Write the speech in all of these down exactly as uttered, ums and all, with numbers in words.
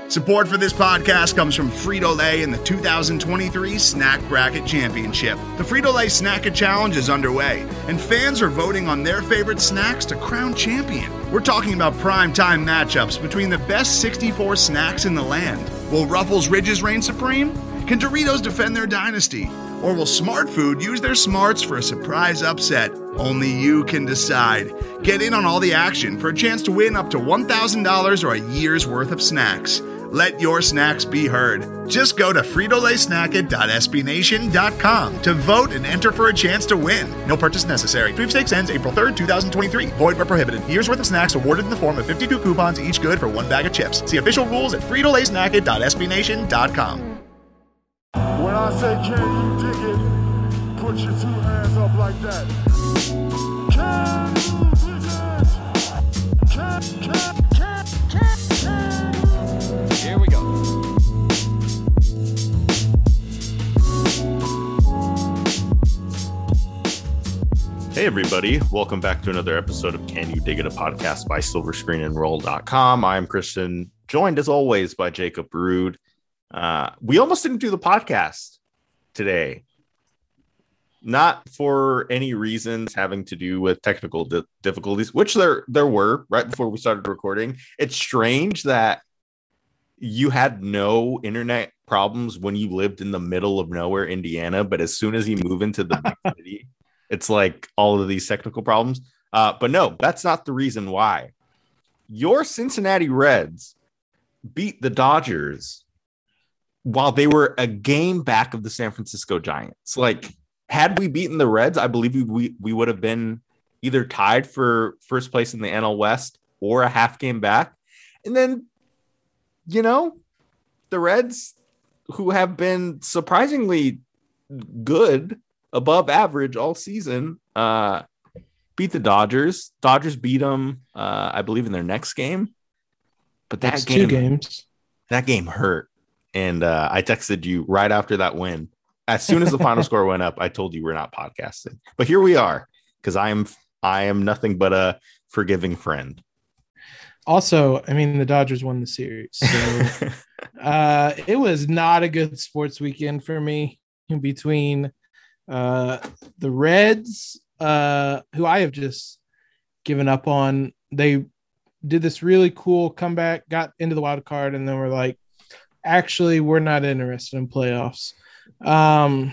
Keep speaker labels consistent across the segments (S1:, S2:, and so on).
S1: Support for this podcast comes from Frito-Lay and the two thousand twenty-three Snack Bracket Championship. The Frito-Lay Snack Challenge is underway, and fans are voting on their favorite snacks to crown champion. We're talking about prime-time matchups between the best sixty-four snacks in the land. Will Ruffles Ridges reign supreme? Can Doritos defend their dynasty? Or will Smart Food use their smarts for a surprise upset? Only you can decide. Get in on all the action for a chance to win up to one thousand dollars or a year's worth of snacks. Let your snacks be heard. Just go to Frito Lay Snack It dot S B Nation dot com to vote and enter for a chance to win. No purchase necessary. Sweepstakes ends April third, twenty twenty-three. Void where prohibited. Year's worth of snacks awarded in the form of fifty-two coupons, each good for one bag of chips. See official rules at Frito Lay Snack It dot S B Nation dot com.
S2: When I say can you dig it, put your two hands up like that. Can you dig it? Can, can, can, can, can.
S3: Here we go. Hey everybody, welcome back to another episode of Can You Dig It, a podcast by silver screen and roll dot com. I'm Christian, joined as always by Jacob Rude. Uh, we almost didn't do the podcast today. Not for any reasons having to do with technical di- difficulties, which there there were right before we started recording. It's strange that you had no internet problems when you lived in the middle of nowhere, Indiana, but as soon as you move into the big city, it's like all of these technical problems. Uh, but no, that's not the reason why. Your Cincinnati Reds beat the Dodgers while they were a game back of the San Francisco Giants. Like, had we beaten the Reds, I believe we, we, we would have been either tied for first place in the N L West or a half game back. And then, you know, the Reds, who have been surprisingly good, above average all season, uh, beat the Dodgers. Dodgers beat them, uh, I believe, in their next game. But that
S4: That's
S3: game,
S4: two games.
S3: That game hurt. And uh, I texted you right after that win. As soon as the final score went up, I told you we're not podcasting. But here we are, because I am I am nothing but a forgiving friend.
S4: Also, I mean, the Dodgers won the series. So uh, it was not a good sports weekend for me in between uh, the Reds, uh, who I have just given up on. They did this really cool comeback, got into the wild card, and then we're like, actually, we're not interested in playoffs. Um,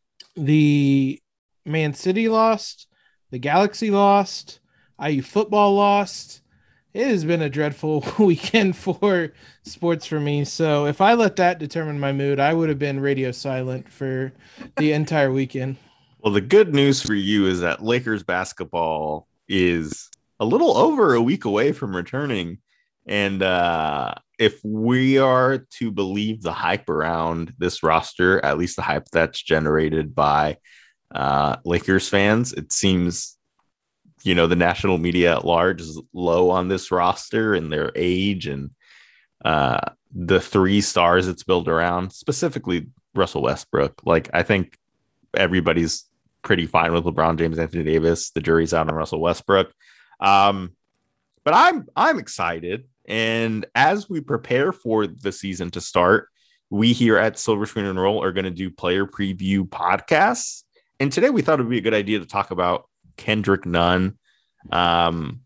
S4: the Man City lost, the Galaxy lost, I U football lost. It has been a dreadful weekend for sports for me. So if I let that determine my mood, I would have been radio silent for the entire weekend.
S3: Well, the good news for you is that Lakers basketball is a little over a week away from returning. And uh, if we are to believe the hype around this roster, at least the hype that's generated by uh, Lakers fans, it seems, you know, the national media at large is low on this roster and their age and uh, the three stars it's built around, specifically Russell Westbrook. Like, I think everybody's pretty fine with LeBron James, Anthony Davis. The jury's out on Russell Westbrook. Um, but I'm I'm excited. And as we prepare for the season to start, we here at Silver Screen and Roll are going to do player preview podcasts. And today we thought it would be a good idea to talk about Kendrick Nunn, um,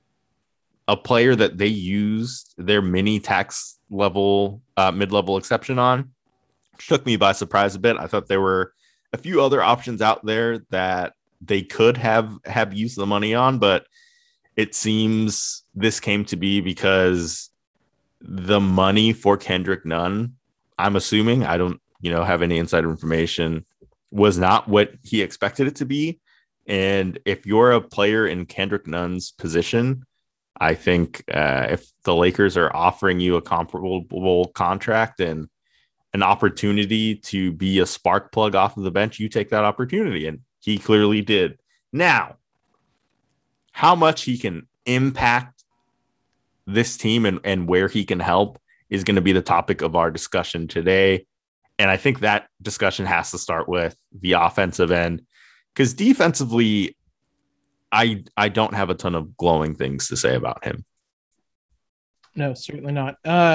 S3: a player that they used their mini tax level, uh, mid-level exception on. Which took me by surprise a bit. I thought there were a few other options out there that they could have, have used the money on, but it seems this came to be because the money for Kendrick Nunn, I'm assuming, I don't, you know, have any insider information, was not what he expected it to be. And if you're a player in Kendrick Nunn's position, I think uh, if the Lakers are offering you a comparable contract and an opportunity to be a spark plug off of the bench, you take that opportunity. And he clearly did. Now, how much he can impact this team and, and where he can help is going to be the topic of our discussion today. And I think that discussion has to start with the offensive end, because defensively, I I don't have a ton of glowing things to say about him.
S4: No, certainly not. Uh,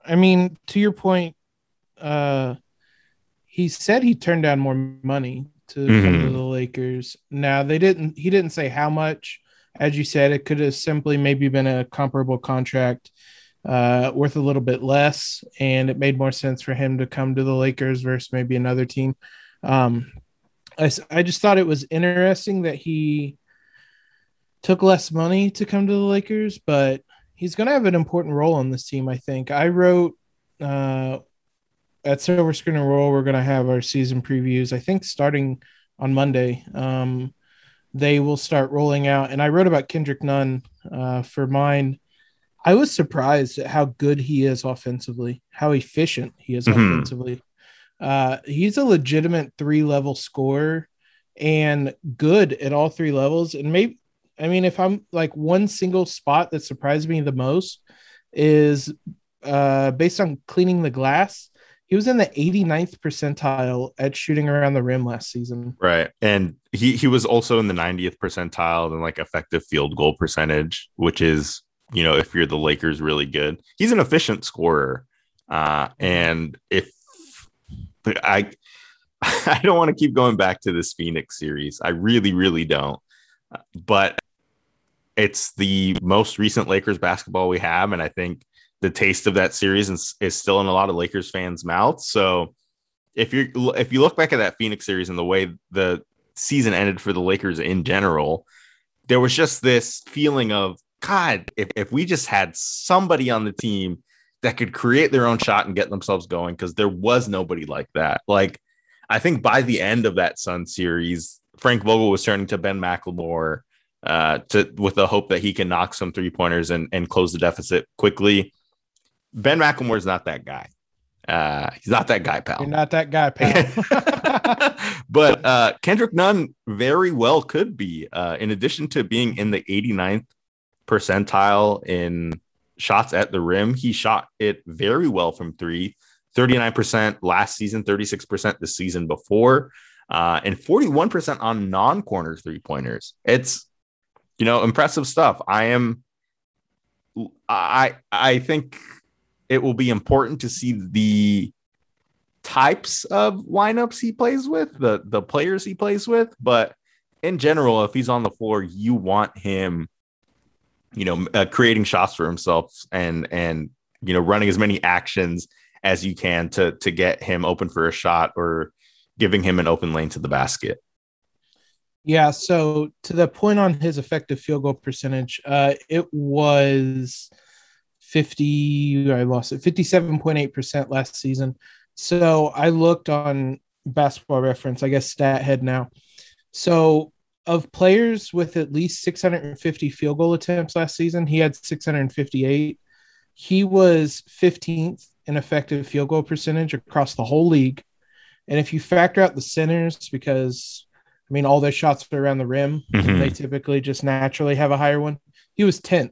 S4: I mean, to your point, uh, he said he turned down more money to mm-hmm. come to the Lakers. Now they didn't. He didn't say how much. As you said, it could have simply maybe been a comparable contract, uh, worth a little bit less, and it made more sense for him to come to the Lakers versus maybe another team. Um, I, I just thought it was interesting that he took less money to come to the Lakers, but he's going to have an important role on this team, I think. I wrote uh, at Silver Screen and Roll, we're going to have our season previews, I think, starting on Monday. Um, they will start rolling out. And I wrote about Kendrick Nunn uh, for mine. I was surprised at how good he is offensively, how efficient he is mm-hmm. offensively. Uh, he's a legitimate three-level scorer and good at all three levels. And maybe, I mean, if I'm like one single spot that surprised me the most is uh, based on cleaning the glass. He was in the eighty-ninth percentile at shooting around the rim last season.
S3: Right. And he, he was also in the ninetieth percentile in like effective field goal percentage, which is, you know, if you're the Lakers, really good. He's an efficient scorer. Uh, and if I, I don't want to keep going back to this Phoenix series. I really, really don't. But it's the most recent Lakers basketball we have. And I think the taste of that series is, is still in a lot of Lakers fans' mouths. So if you if you look back at that Phoenix series and the way the season ended for the Lakers in general, there was just this feeling of, God, if, if we just had somebody on the team that could create their own shot and get themselves going, because there was nobody like that. Like, I think by the end of that Sun series, Frank Vogel was turning to Ben McLemore uh, to with the hope that he can knock some three pointers and, and close the deficit quickly. Ben McLemore is not that guy. Uh, he's not that guy, pal.
S4: You're not that guy, pal.
S3: But uh, Kendrick Nunn very well could be, uh, in addition to being in the eighty-ninth percentile in shots at the rim, he shot it very well from three, thirty-nine percent last season, thirty-six percent the season before, uh, and forty-one percent on non-corner three-pointers. It's, you know, impressive stuff. I am, I, I think it will be important to see the types of lineups he plays with, the, the players he plays with. But in general, if he's on the floor, you want him, you know, uh, creating shots for himself and, and, you know, running as many actions as you can to, to get him open for a shot or giving him an open lane to the basket.
S4: Yeah. So to the point on his effective field goal percentage, uh, it was fifty, I lost it, fifty-seven point eight percent last season. So I looked on Basketball Reference, I guess Stat Head now. So of players with at least six hundred fifty field goal attempts last season, he had six hundred fifty-eight. He was fifteenth in effective field goal percentage across the whole league. And if you factor out the centers, because I mean, all their shots are around the rim, mm-hmm. they typically just naturally have a higher one. He was tenth.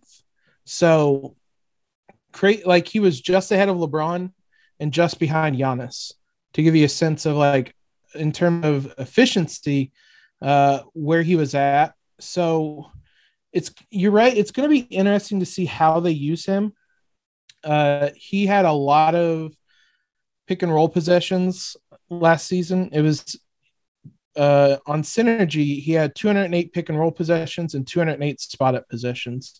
S4: So Create like he was just ahead of LeBron and just behind Giannis, to give you a sense of like in terms of efficiency uh, where he was at. So it's you're right. It's going to be interesting to see how they use him. Uh, he had a lot of pick and roll possessions last season. It was uh, on Synergy. He had two hundred eight pick and roll possessions and two hundred eight spot up possessions.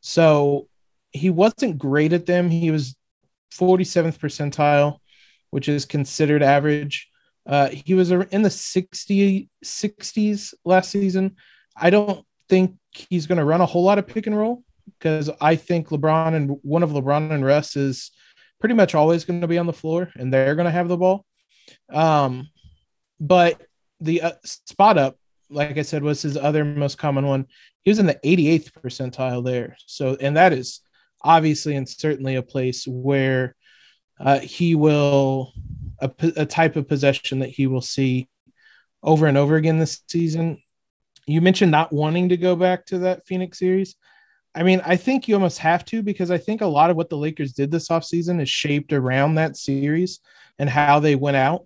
S4: So he wasn't great at them. He was forty-seventh percentile, which is considered average. Uh, he was in the sixty, sixties last season. I don't think he's going to run a whole lot of pick and roll because I think LeBron and one of LeBron and Russ is pretty much always going to be on the floor and they're going to have the ball. Um, but the uh, spot up, like I said, was his other most common one. He was in the eighty-eighth percentile there. So, and that is obviously and certainly a place where uh, he will a, a type of possession that he will see over and over again this season. You mentioned not wanting to go back to that Phoenix series. I mean, I think you almost have to, because I think a lot of what the Lakers did this offseason is shaped around that series and how they went out.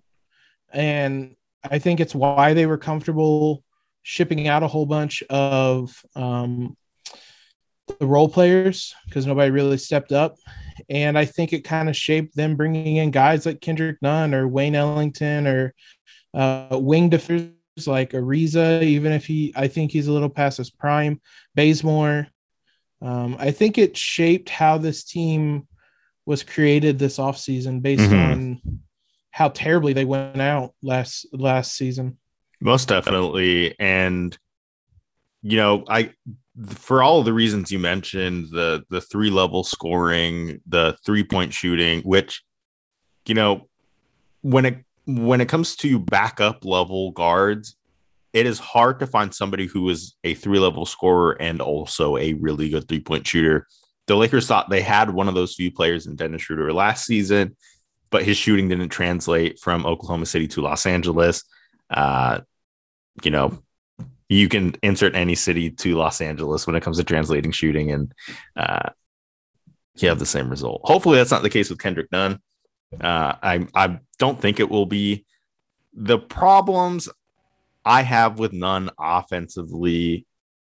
S4: And I think it's why they were comfortable shipping out a whole bunch of um, the role players, because nobody really stepped up. And I think it kind of shaped them bringing in guys like Kendrick Nunn or Wayne Ellington or uh, wing defenders like Ariza, even if he, I think he's a little past his prime, Bazemore. Um, I think it shaped how this team was created this offseason based mm-hmm. on how terribly they went out last last season.
S3: Most definitely. And, you know, I for all of the reasons you mentioned, the the three level scoring, the three point shooting, which, you know, when it when it comes to backup level guards, it is hard to find somebody who is a three level scorer and also a really good three point shooter. The Lakers thought they had one of those few players in Dennis Schroeder last season, but his shooting didn't translate from Oklahoma City to Los Angeles. Uh, you know, you can insert any city to Los Angeles when it comes to translating shooting, and uh, you have the same result. Hopefully that's not the case with Kendrick Nunn. Uh, I I don't think it will be. The problems I have with Nunn offensively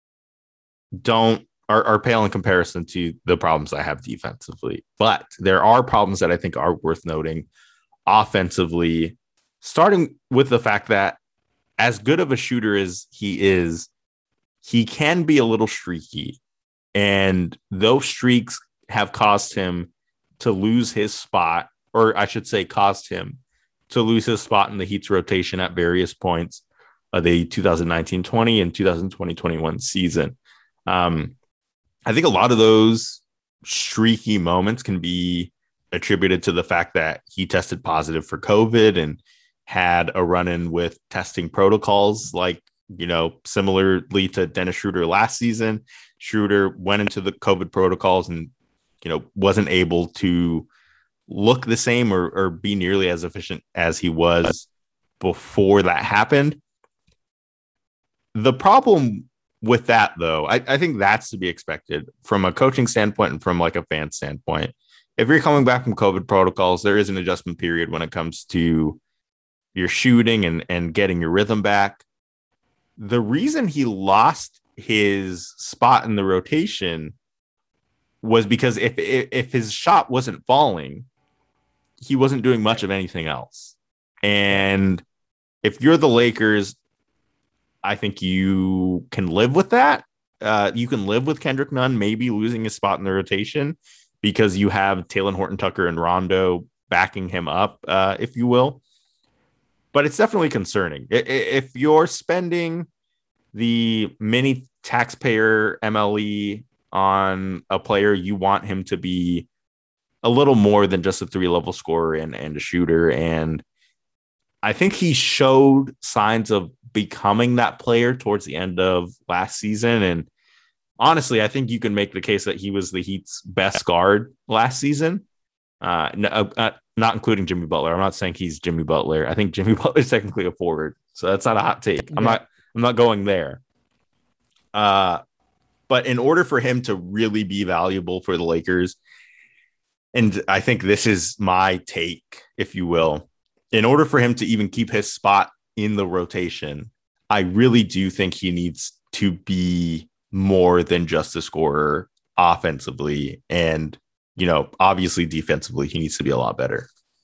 S3: don't are, are pale in comparison to the problems I have defensively. But there are problems that I think are worth noting offensively, starting with the fact that as good of a shooter as he is, he can be a little streaky. And those streaks have caused him to lose his spot, or I should say caused him to lose his spot in the Heat's rotation at various points of the twenty nineteen twenty and twenty twenty twenty-one season. Um, I think a lot of those streaky moments can be attributed to the fact that he tested positive for COVID and had a run-in with testing protocols, like, you know, similarly to Dennis Schroeder last season. Schroeder went into the COVID protocols and, you know, wasn't able to look the same or, or be nearly as efficient as he was before that happened. The problem with that, though, I, I think that's to be expected from a coaching standpoint and from like a fan standpoint. If you're coming back from COVID protocols, there is an adjustment period when it comes to your shooting and, and getting your rhythm back. The reason he lost his spot in the rotation was because if, if, if his shot wasn't falling, he wasn't doing much of anything else. And if you're the Lakers, I think you can live with that. Uh, you can live with Kendrick Nunn maybe losing his spot in the rotation because you have Talen Horton-Tucker and Rondo backing him up, uh, if you will. But it's definitely concerning. If you're spending the mini taxpayer M L E on a player, you want him to be a little more than just a three-level scorer and, and a shooter. And I think he showed signs of becoming that player towards the end of last season. And honestly, I think you can make the case that he was the Heat's best guard last season. Uh, no, uh, not including Jimmy Butler. I'm not saying he's Jimmy Butler. I think Jimmy Butler is technically a forward, so that's not a hot take. I'm yeah. not. I'm not going there. Uh, but in order for him to really be valuable for the Lakers, and I think this is my take, if you will, in order for him to even keep his spot in the rotation, I really do think he needs to be more than just a scorer offensively, and you know, obviously defensively, he needs to be a lot better.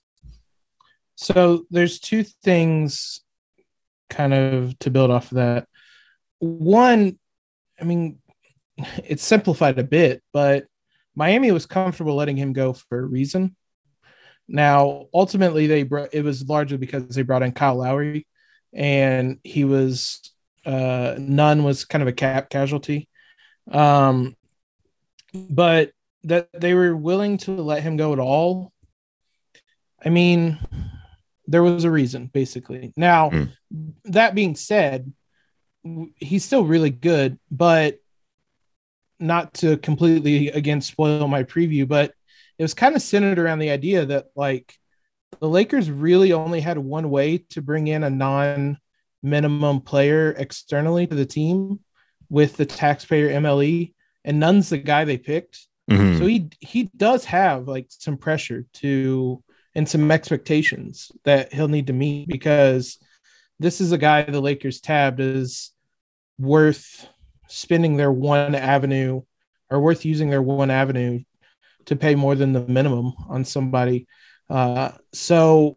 S4: So there's two things kind of to build off of that. One, I mean, it's simplified a bit, but Miami was comfortable letting him go for a reason. Now, ultimately, they brought, it was largely because they brought in Kyle Lowry, and he was uh, Nunn was kind of a cap casualty. Um, but that they were willing to let him go at all, I mean, there was a reason, basically. Now, mm. that being said, he's still really good, but not to completely, again, spoil my preview, but it was kind of centered around the idea that, like, the Lakers really only had one way to bring in a non-minimum player externally to the team with the taxpayer M L E, and Nunn's the guy they picked. Mm-hmm. So he he does have like some pressure to and some expectations that he'll need to meet, because this is a guy the Lakers tabbed as worth spending their one avenue or worth using their one avenue to pay more than the minimum on somebody. Uh, so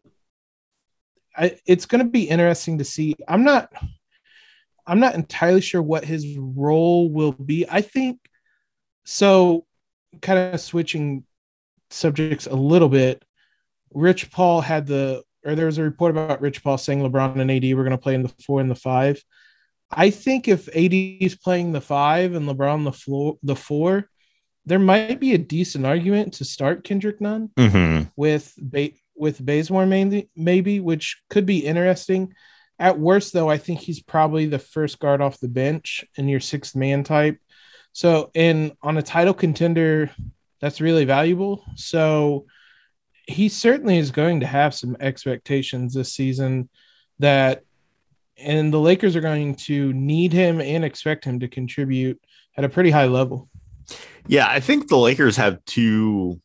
S4: I, it's going to be interesting to see. I'm not, I'm not entirely sure what his role will be. I think so. Kind of switching subjects a little bit. Rich Paul had the, or there was a report about Rich Paul saying LeBron and A D were going to play in the four and the five. I think if A D is playing the five and LeBron the floor, the four, there might be a decent argument to start Kendrick Nunn
S3: Mm-hmm.
S4: with ba- with Bazemore mainly, maybe, which could be interesting. At worst, though, I think he's probably the first guard off the bench in your sixth man type. So, in on a title contender, that's really valuable. So, he certainly is going to have some expectations this season that, and the Lakers are going to need him and expect him to contribute at a pretty high level.
S3: Yeah, I think the Lakers have two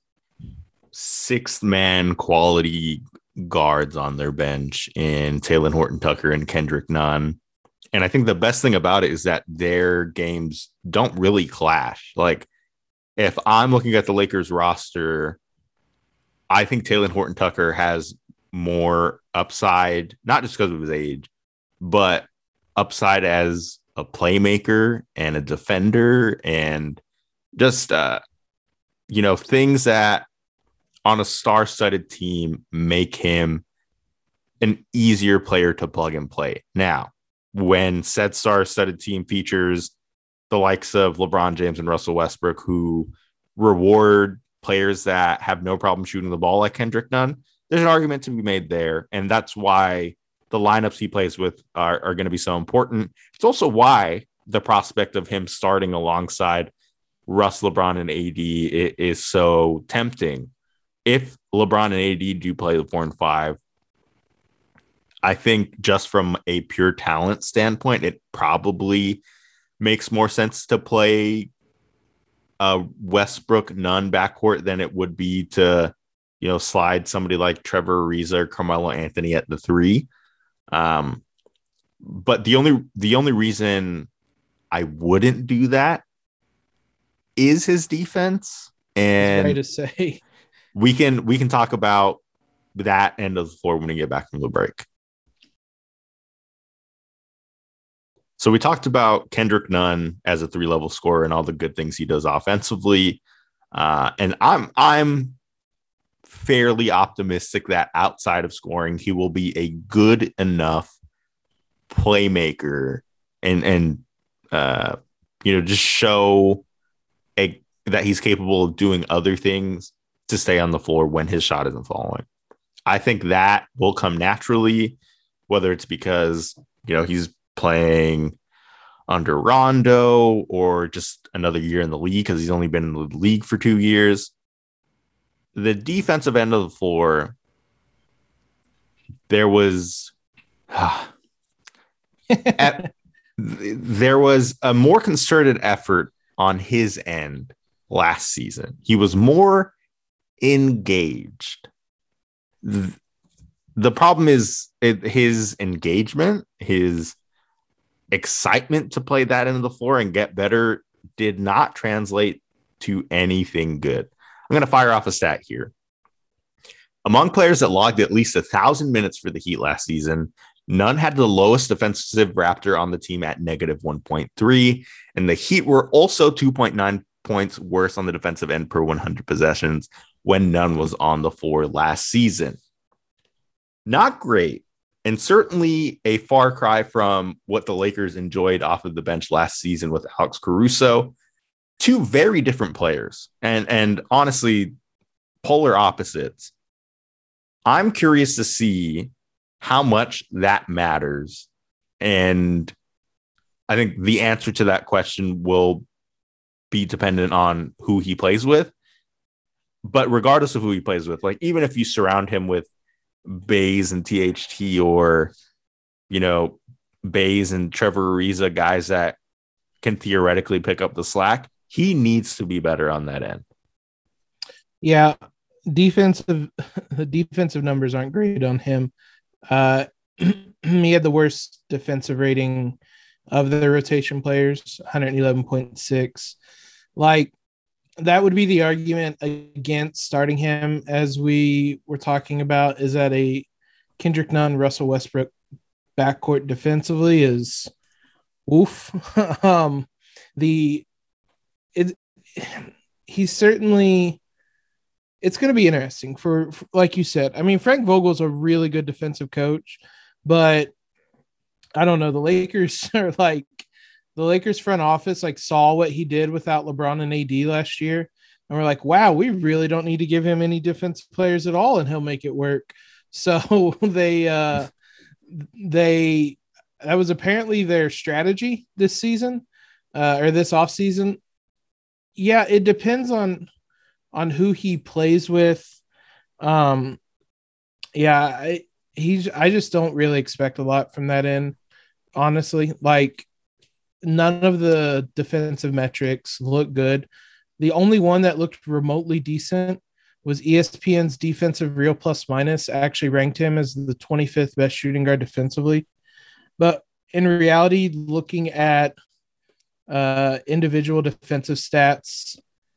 S3: sixth man quality guards on their bench in Talen Horton-Tucker and Kendrick Nunn. And I think the best thing about it is that their games don't really clash. Like, if I'm looking at the Lakers roster, I think Talen Horton-Tucker has more upside, not just because of his age, but upside as a playmaker and a defender and just, uh, you know, things that on a star-studded team make him an easier player to plug and play. Now, when said star-studded team features the likes of LeBron James and Russell Westbrook, who reward players that have no problem shooting the ball like Kendrick Nunn, there's an argument to be made there. And that's why the lineups he plays with are, are going to be so important. It's also why the prospect of him starting alongside Russ, LeBron, and A D is so tempting. If LeBron and A D do play the four and five, I think just from a pure talent standpoint, it probably makes more sense to play a Westbrook Nunn backcourt than it would be to, you know, slide somebody like Trevor Ariza or Carmelo Anthony at the three. Um, but the only the only reason I wouldn't do that is his defense, and
S4: It's right to say.
S3: we can we can talk about that end of the floor when we get back from the break. So we talked about Kendrick Nunn as a three-level scorer and all the good things he does offensively, uh, and I'm I'm fairly optimistic that outside of scoring, he will be a good enough playmaker and and uh, you know, just show a, that he's capable of doing other things to stay on the floor when his shot isn't falling. I think that will come naturally, whether it's because, you know, he's playing under Rondo or just another year in the league because he's only been in the league for two years. The defensive end of the floor, there was uh, at, there was a more concerted effort on his end last season. He was more engaged. The, the problem is it, his engagement, his excitement to play that end of the floor and get better did not translate to anything good. I'm going to fire off a stat here. Among players that logged at least a thousand minutes for the Heat last season, Nunn had the lowest defensive Raptor on the team at negative one point three, and the Heat were also two point nine points worse on the defensive end per one hundred possessions when Nunn was on the floor last season. Not great, and certainly a far cry from what the Lakers enjoyed off of the bench last season with Alex Caruso. Two very different players, and, and honestly, polar opposites. I'm curious to see how much that matters. And I think the answer to that question will be dependent on who he plays with. But regardless of who he plays with, like, even if you surround him with Bays and T H T, or, you know, Bays and Trevor Ariza, guys that can theoretically pick up the slack, he needs to be better on that end.
S4: Yeah. Defensive, the defensive numbers aren't great on him. Uh, he had the worst defensive rating of the rotation players, one eleven point six. Like, that would be the argument against starting him, as we were talking about, is that a Kendrick Nunn, Russell Westbrook backcourt defensively is oof. um, the it he's certainly it's going to be interesting for, for, like you said. I mean, Frank Vogel's a really good defensive coach, but I don't know. The Lakers are like the Lakers front office like saw what he did without LeBron and A D last year, and we're like, wow, we really don't need to give him any defensive players at all, and he'll make it work. So they uh, they that was apparently their strategy this season uh, or this offseason. Yeah, it depends on on who he plays with. Um, yeah, I, he's I just don't really expect a lot from that end, honestly. Like, none of the defensive metrics look good. The only one that looked remotely decent was E S P N's defensive real plus minus actually ranked him as the twenty-fifth best shooting guard defensively. But in reality, looking at uh, individual defensive stats,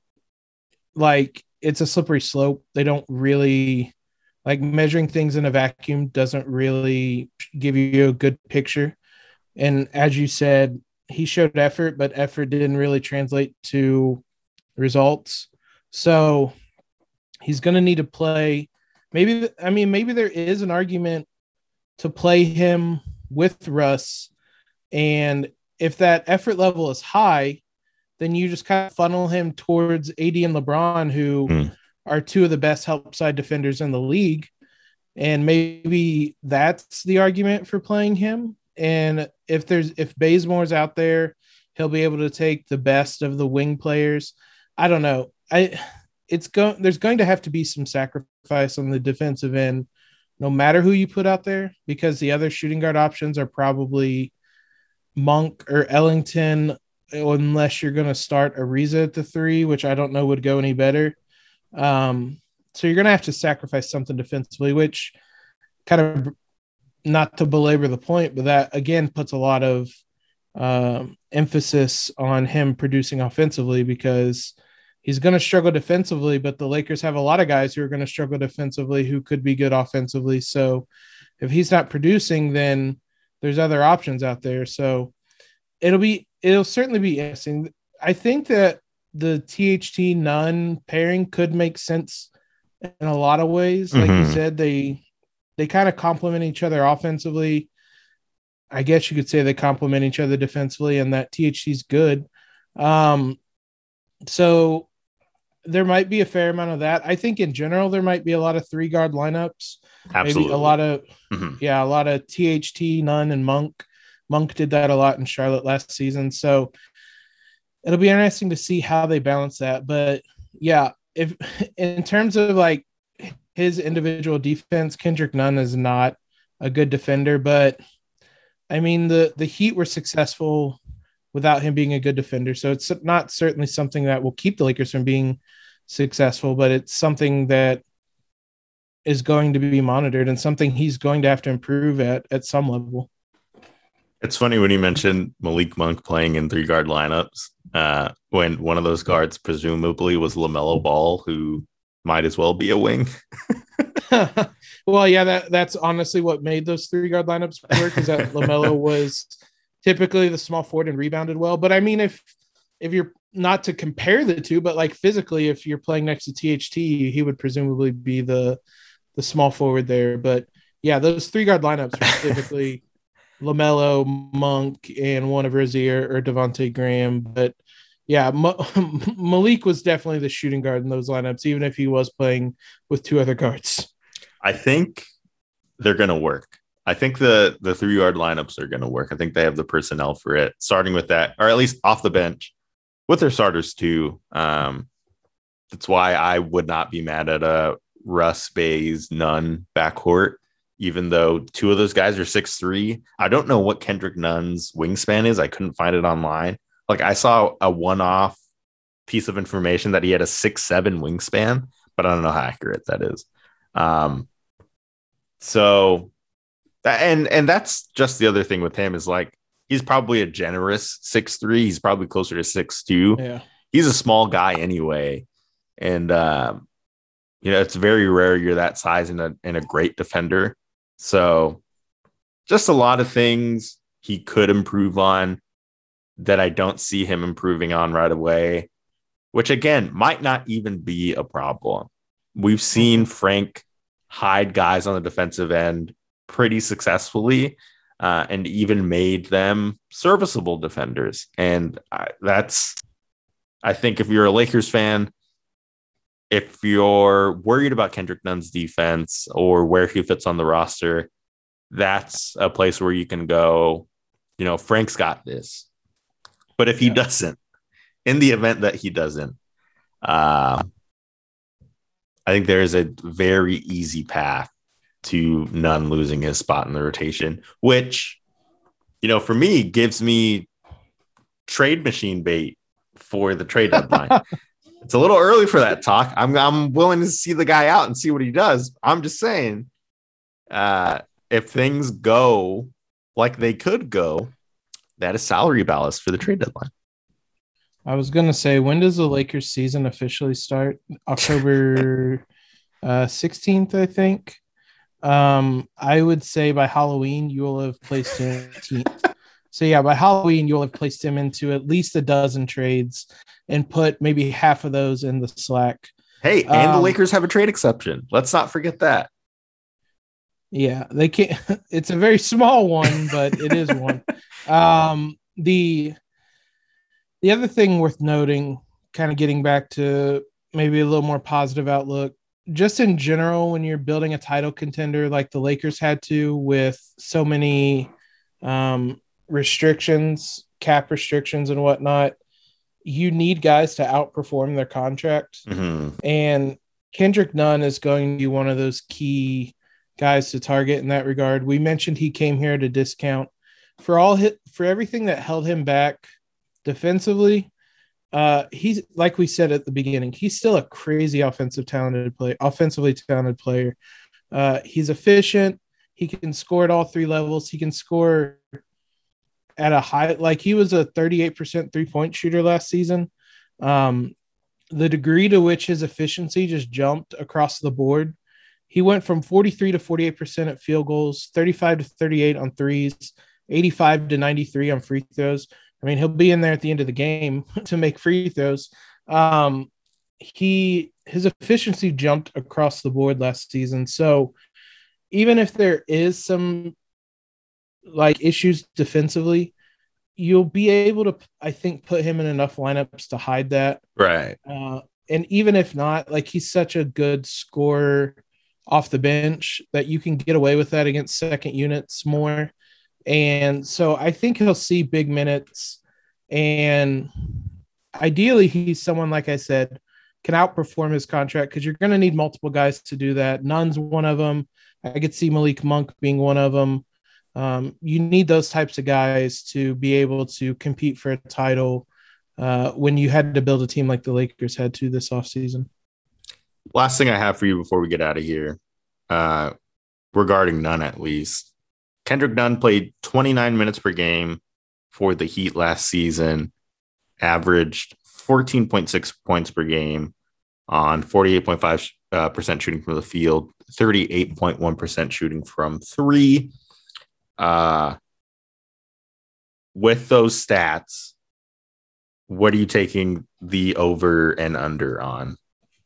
S4: like, it's a slippery slope. They don't really like measuring things in a vacuum doesn't really give you a good picture. And as you said, he showed effort, but effort didn't really translate to results. So he's going to need to play. Maybe, I mean, maybe there is an argument to play him with Russ. And if that effort level is high, then you just kind of funnel him towards A D and LeBron, who mm. are two of the best help side defenders in the league. And maybe that's the argument for playing him. And if there's if Bazemore's out there, he'll be able to take the best of the wing players. I don't know. I it's going there's going to have to be some sacrifice on the defensive end, no matter who you put out there, because the other shooting guard options are probably Monk or Ellington, unless you're going to start Ariza at the three, which I don't know would go any better. Um, so you're going to have to sacrifice something defensively, which kind of, not to belabor the point, but that again puts a lot of um, emphasis on him producing offensively, because he's going to struggle defensively, but the Lakers have a lot of guys who are going to struggle defensively who could be good offensively. So if he's not producing, then there's other options out there. So it'll be, it'll certainly be interesting. I think that the T H T Nunn pairing could make sense in a lot of ways. Like mm-hmm. you said, they, they kind of complement each other offensively. I guess you could say they complement each other defensively, and that T H T is good. Um, so there might be a fair amount of that. I think in general, there might be a lot of three guard lineups.
S3: Absolutely.
S4: Maybe a lot of,
S3: mm-hmm.
S4: yeah, a lot of T H T, Nunn, and Monk. Monk did that a lot in Charlotte last season. So it'll be interesting to see how they balance that. But yeah, if in terms of like his individual defense, Kendrick Nunn is not a good defender, but I mean, the, the Heat were successful without him being a good defender. So it's not certainly something that will keep the Lakers from being successful, but it's something that is going to be monitored and something he's going to have to improve at, at some level.
S3: It's funny when you mentioned Malik Monk playing in three guard lineups, uh, when one of those guards presumably was LaMelo Ball, who might as well be a wing.
S4: Well, yeah, that that's honestly what made those three guard lineups work, is that LaMelo was typically the small forward and rebounded well. But I mean, if if you're not to compare the two, but like physically, if you're playing next to T H T, he would presumably be the the small forward there. But yeah, those three guard lineups were typically LaMelo, Monk, and one of Rozier or Devontae Graham. But yeah, M- Malik was definitely the shooting guard in those lineups, even if he was playing with two other guards.
S3: I think they're going to work. I think the, the three guard lineups are going to work. I think they have the personnel for it, starting with that, or at least off the bench with their starters too. Um, that's why I would not be mad at a Russ, Baze, Nunn backcourt, even though two of those guys are six three. I don't know what Kendrick Nunn's wingspan is. I couldn't find it online. Like, I saw a one-off piece of information that he had a six seven wingspan, but I don't know how accurate that is. Um, so, and and that's just the other thing with him, is like, he's probably a generous six three. He's probably closer to six two.
S4: Yeah.
S3: he's a small guy anyway. And, um, you know, it's very rare you're that size and a, and a great defender. So just a lot of things he could improve on that I don't see him improving on right away, which, again, might not even be a problem. We've seen Frank hide guys on the defensive end pretty successfully uh, and even made them serviceable defenders. And I, that's, I think if you're a Lakers fan, if you're worried about Kendrick Nunn's defense or where he fits on the roster, that's a place where you can go, you know, Frank's got this. But if he yeah. doesn't, in the event that he doesn't, uh, I think there is a very easy path to Nunn losing his spot in the rotation, which, you know, for me, gives me trade machine bait for the trade deadline. It's a little early for that talk. I'm I'm willing to see the guy out and see what he does. I'm just saying, uh, if things go like they could go, that is salary ballast for the trade deadline.
S4: I was going to say, when does the Lakers season officially start? October uh, sixteenth, I think. Um, I would say by Halloween, you will have placed him eighteenth. So, yeah, by Halloween, you'll have placed him into at least a dozen trades and put maybe half of those in the Slack.
S3: Hey, and
S4: um,
S3: the Lakers have a trade exception. Let's not forget that.
S4: Yeah, they can't. It's a very small one, but it is one. Um, the the other thing worth noting, kind of getting back to maybe a little more positive outlook, just in general, when you're building a title contender like the Lakers had to, with so many um, restrictions, cap restrictions and whatnot, you need guys to outperform their contract.
S3: Mm-hmm.
S4: And Kendrick Nunn is going to be one of those key guys to target in that regard. We mentioned he came here at a discount for all hit for everything that held him back defensively. Uh, he's, like we said at the beginning, he's still a crazy offensive talented player, offensively talented player. Uh, he's efficient. He can score at all three levels. He can score at a high, like he was a thirty-eight percent three-point shooter last season. Um, the degree to which his efficiency just jumped across the board. He went from forty-three to forty-eight percent at field goals, thirty-five to thirty-eight on threes, eighty-five to ninety-three on free throws. I mean, he'll be in there at the end of the game to make free throws. Um, he, his efficiency jumped across the board last season. So even if there is some like issues defensively, you'll be able to, I think, put him in enough lineups to hide that.
S3: Right.
S4: Uh, and even if not, like he's such a good scorer off the bench that you can get away with that against second units more. And so I think he'll see big minutes, and ideally he's someone, like I said, can outperform his contract, because you're going to need multiple guys to do that. Nunn's one of them. I could see Malik Monk being one of them. Um, you need those types of guys to be able to compete for a title uh, when you had to build a team like the Lakers had to this offseason.
S3: Last thing I have for you before we get out of here, uh, regarding Nunn at least. Kendrick Nunn played twenty-nine minutes per game for the Heat last season, averaged fourteen point six points per game on forty-eight point five uh, percent shooting from the field, thirty-eight point one percent shooting from three. Uh, with those stats, what are you taking the over and under on?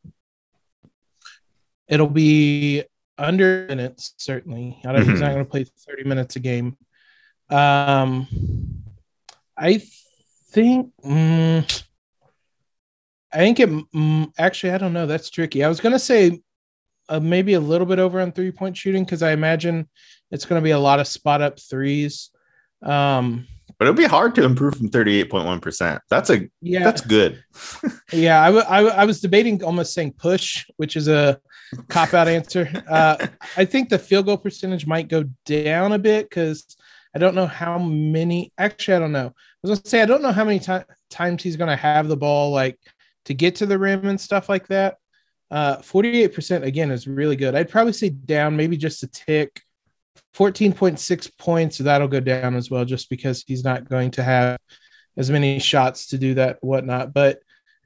S4: It'll be under minutes, certainly. I don't, mm-hmm. He's not going to play thirty minutes a game. Um, I think, mm, I think it, mm, actually, I don't know. That's tricky. I was going to say uh, maybe a little bit over on three-point shooting, because I imagine it's going to be a lot of spot-up threes. Um,
S3: but it'll be hard to improve from thirty-eight point one percent. That's a yeah, that's good.
S4: yeah, I, w- I, w- I was debating almost saying push, which is a cop-out answer. Uh, I think the field goal percentage might go down a bit, because I don't know how many. Actually, I don't know. I was going to say I don't know how many t- times he's going to have the ball like to get to the rim and stuff like that. Uh, forty-eight percent again is really good. I'd probably say down, maybe just a tick. fourteen point six points, that'll go down as well, just because he's not going to have as many shots to do that, whatnot. But I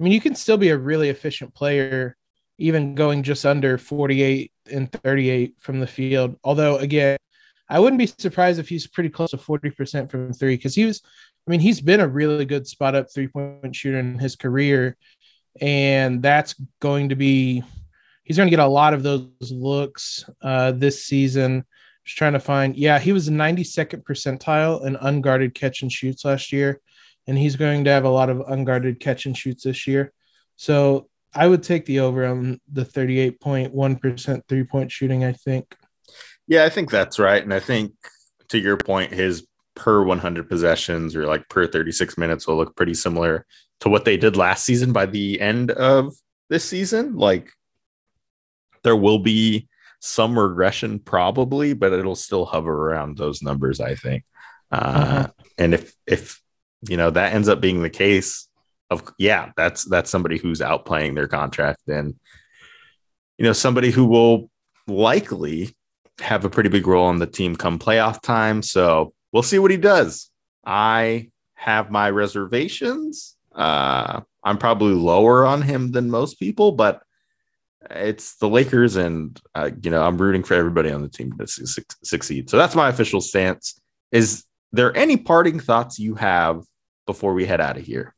S4: I mean, you can still be a really efficient player, even going just under forty-eight and thirty-eight from the field. Although, again, I wouldn't be surprised if he's pretty close to forty percent from three, because he was, I mean, he's been a really good spot up three point shooter in his career. And that's going to be, he's going to get a lot of those looks uh, this season. Just trying to find, yeah, he was ninety-second percentile in unguarded catch and shoots last year. And he's going to have a lot of unguarded catch and shoots this year. So I would take the over on the thirty-eight point one percent three-point shooting, I think.
S3: Yeah, I think that's right. And I think, to your point, his per one hundred possessions or like per thirty-six minutes will look pretty similar to what they did last season by the end of this season. Like, there will be some regression probably, but it'll still hover around those numbers, I think. Uh, uh-huh. And if, if, you know, that ends up being the case of, yeah, that's, that's somebody who's outplaying their contract, and, you know, somebody who will likely have a pretty big role on the team come playoff time. So we'll see what he does. I have my reservations. Uh, I'm probably lower on him than most people, but it's the Lakers, and uh, you know, I'm rooting for everybody on the team to su- succeed. So that's my official stance. Is there any parting thoughts you have before we head out of here?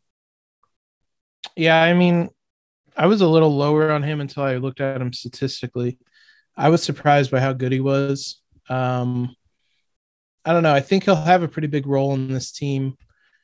S4: Yeah, I mean, I was a little lower on him until I looked at him statistically. I was surprised by how good he was. Um, I don't know. I think he'll have a pretty big role in this team,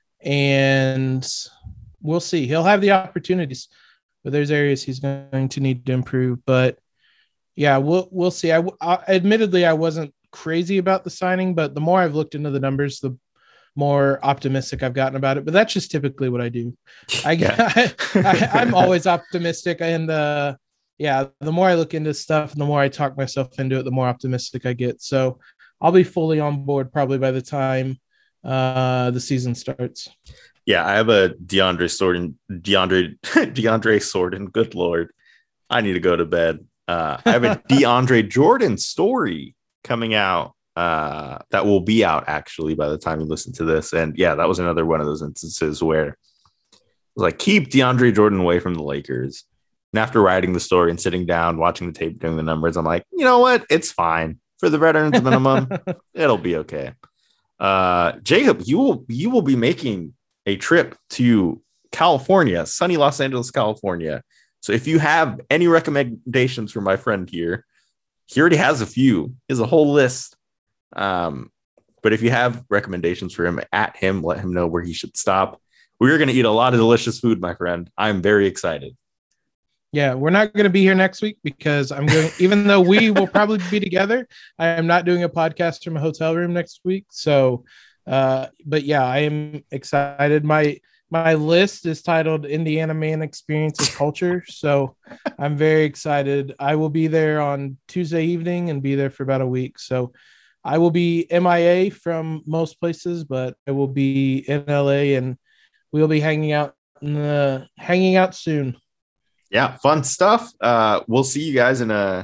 S4: and we'll see. He'll have the opportunities, but there's areas he's going to need to improve. But yeah, we'll we'll see. I, I admittedly I wasn't crazy about the signing, but the more I've looked into the numbers, the more optimistic I've gotten about it. But that's just typically what I do. I, yeah. I, I I'm always optimistic, and uh, yeah, the more I look into stuff and the more I talk myself into it, the more optimistic I get. So I'll be fully on board probably by the time uh, the season starts.
S3: Yeah, I have a DeAndre Jordan, DeAndre, DeAndre Jordan. Good Lord, I need to go to bed. Uh, I have a DeAndre Jordan story coming out uh, that will be out actually by the time you listen to this. And yeah, that was another one of those instances where it was like, keep DeAndre Jordan away from the Lakers. And after writing the story and sitting down, watching the tape, doing the numbers, I'm like, you know what? It's fine for the veterans minimum. It'll be okay. Uh, Jacob, you will you will be making a trip to California, sunny Los Angeles, California. So if you have any recommendations for my friend here, he already has a few. He has a whole list. Um, but if you have recommendations for him, at him, let him know where he should stop. We're going to eat a lot of delicious food, my friend. I'm very excited.
S4: Yeah, we're not going to be here next week because I'm going, even though we will probably be together, I am not doing a podcast from a hotel room next week. So, uh, but yeah, I am excited. My, my list is titled Indiana Man Experiences Culture. So I'm very excited. I will be there on Tuesday evening and be there for about a week. So I will be M I A from most places, but I will be in L A and we'll be hanging out, in the, hanging out soon.
S3: Yeah, fun stuff. Uh, we'll see you guys in a.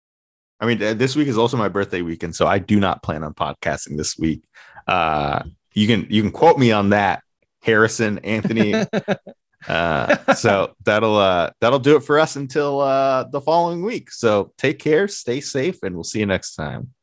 S3: I mean, this week is also my birthday weekend, so I do not plan on podcasting this week. Uh, you can you can quote me on that, Harrison, Anthony. uh, so that'll uh, that'll do it for us until uh, the following week. So take care, stay safe, and we'll see you next time.